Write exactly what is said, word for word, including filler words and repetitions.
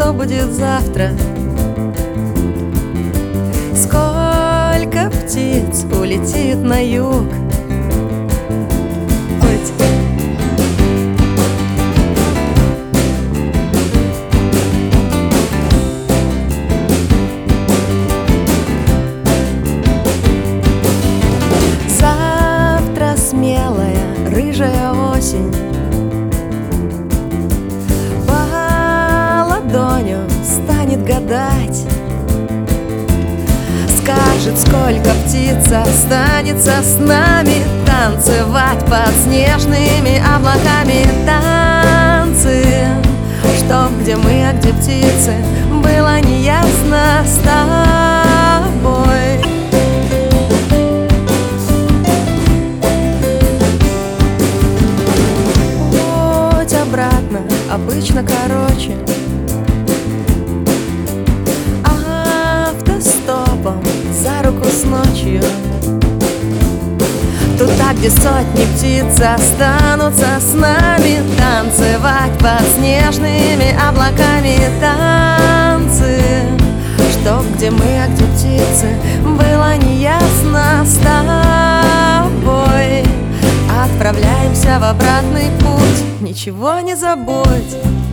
что будет завтра. Сколько птиц улетит на юг. Завтра смелая рыжая осень по ладоню станет гадать, скажет, сколько птиц останется с нами танцевать под снежными облаками. Танцы, что, где мы, а где птицы, было неясно с тобой. Путь обратно обычно короче, за руку с ночью. Туда, где сотни птиц останутся с нами танцевать под снежными облаками. Танцы, что, где мы, а где птицы, было неясно с тобой. Отправляемся в обратный путь, ничего не забудь.